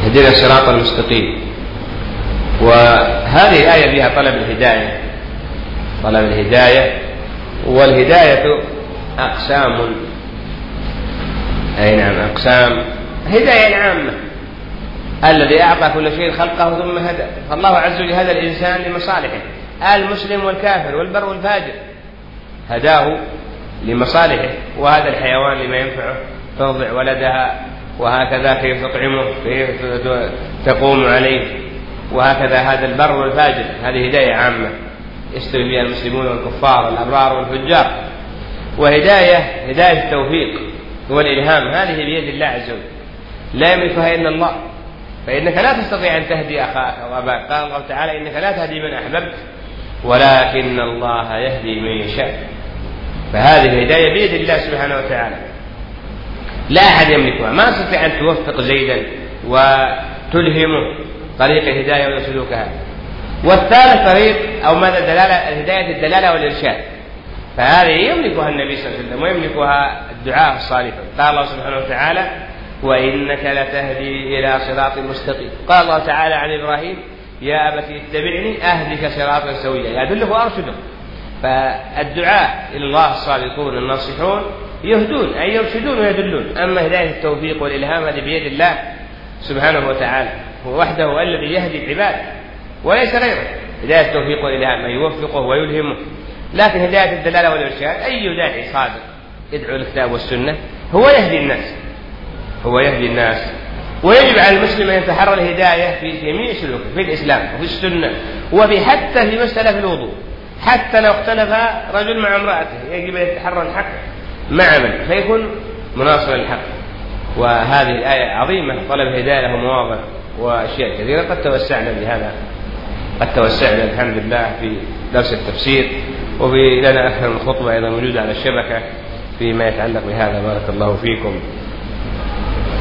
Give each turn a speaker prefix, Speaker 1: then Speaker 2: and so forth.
Speaker 1: اهدنا الصراط المستقيم. وهذه الآية فيها طلب الهداية، والهداية أقسام، أي نعم أقسام. هداية عامة، الذي أعطى كل شيء خلقه ثم هدى، فالله عز وجل هدى الإنسان لمصالحه، المسلم والكافر والبر والفاجر هداه لمصالحه، وهذا الحيوان لما ينفعه، ترضع ولدها، وهكذا كيف تطعمه، كيف تقوم عليه، وهكذا هذا البر والفاجر. هذه هداية عامة يستوي بها المسلمون والكفار والأبرار والفجار. وهداية التوفيق والإلهام، هذه بيد الله عز وجل، لا يملكها إلا الله، فإنك لا تستطيع أن تهدي أخاك أو أباك. قال الله تعالى: إنك لا تهدي من أحببت ولكن الله يهدي من يشاء. فهذه الهداية بيد الله سبحانه وتعالى، لا أحد يملكها. ما تستطيع أن توفق زيدا وتلهمه طريق الهداية وسلوكها. والثالث طريق أو ماذا الهداية الدلالة والإرشاد، فهذه يملكها النبي صلى الله عليه وسلم ويملكها الدعاء الصالحون. قال الله سبحانه وتعالى: وإنك لتهدي إلى صراط مستقيم. قال الله تعالى عن إبراهيم: يا أبت اتبعني أهدك صراطا سويا، يدله وأرشده. فالدعاء إلى الله الصادقون الناصحون يهدون، أي يرشدون ويدلون. أما هداية التوفيق والإلهام هذه بيد الله سبحانه وتعالى، هو وحده الذي يهدي العباد وليس غيره. هداية التوفيق والإلهام أن يوفقه ويلهمه، لكن هداية الدلالة والإرشاد أي داعي صادق يدعو الكتاب والسنة هو يهدي الناس. ويجب على المسلم أن يتحرى الهداية في جميع سلوكه، في الإسلام وفي السنة، حتى في مسألة الوضوء. حتى لو اختلف رجل مع امرأته يجب أن يتحرى الحق مع من فيكون مناصرا للحق. وهذه الآية عظيمة، طلب الهداية له مواضع وأشياء كثيرة. قد توسعنا الحمد لله في درس التفسير، وفي لنا أكثر من خطبة أيضا موجودة على الشبكة فيما يتعلق بهذا. بارك الله فيكم.